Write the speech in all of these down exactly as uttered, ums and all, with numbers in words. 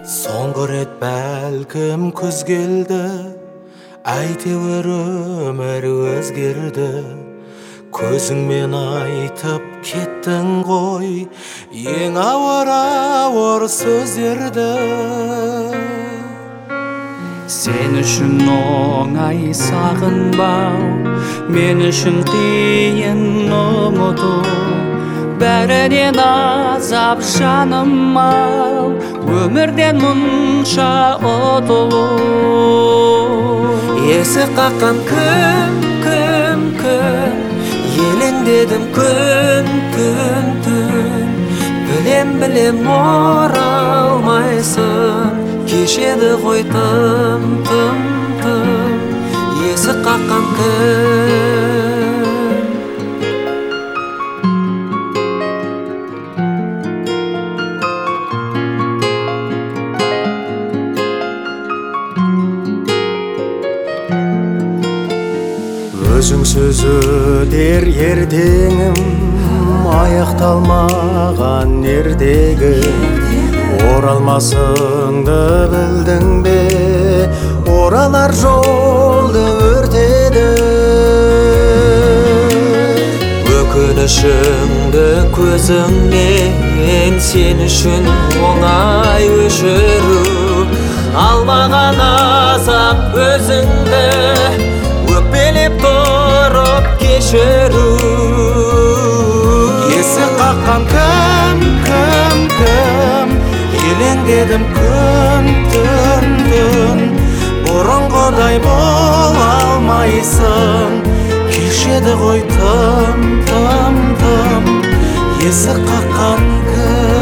Соңғы рет бәлкім күз келді, әйтеуір өмір өзгерді. Көзіңмен айтып кеттің ғой, ең ауыр ауыр сөздерді. Сен үшін оңай сағынбау, мен үшін қиын ұмыту. Бәрінен азап жаным-ау, өмірден мұнша ұтылу. Есі қаққан кім, кім, кім, елеңдедім күн, түн, түн. Білем-білем оралмайсың, кешеді ғой тым, тым, тым. Есі қаққан кім. Өзің сөзі дер ертеңім, аяқталмаған ертегі. Оралмасыңды білдің бе, оралар жолды өртеді. Өкінішіңді көзіңнен, сен үшін оңай өшіру. Алмаған азап өзіңді, өкпелеп тұрып кешіру. Есі қаққан кім, кім, кім, елеңдедім күн, түн, түн. Бұрынғыдай бола алмайсың, кешеді ғой тым, тым, тым. Есі қаққан кім.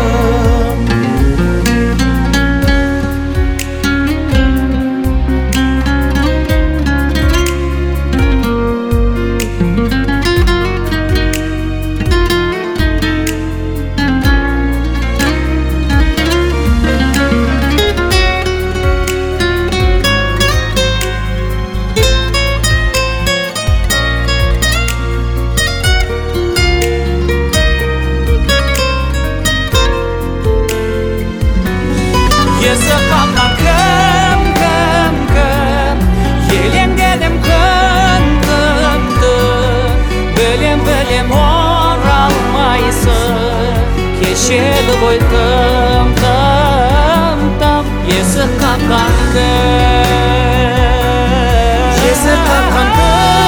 Есі қаққан кім, кім, кім, елеңдедім күн, түн, түн. Білем-білем оралмайсың, кешеді ғой тым, тым, тым. Есі қаққан кім. Есі қаққан кім.